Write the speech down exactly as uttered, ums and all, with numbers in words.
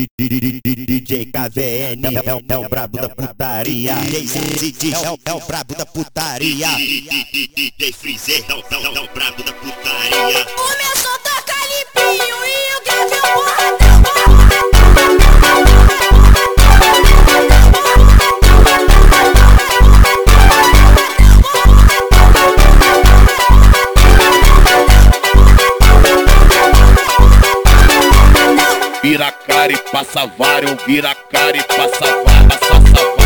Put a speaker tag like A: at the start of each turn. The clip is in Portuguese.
A: D J K V N é o, é o brabo da putaria. D J é o, é o brabo da putaria. D J Freezer é o, é o, é o brabo da putaria.
B: Começou a tocar limpinho e o Gabriel porradão.
C: Vira a cara e passa vários, vira a cara e passa vários, passa vários.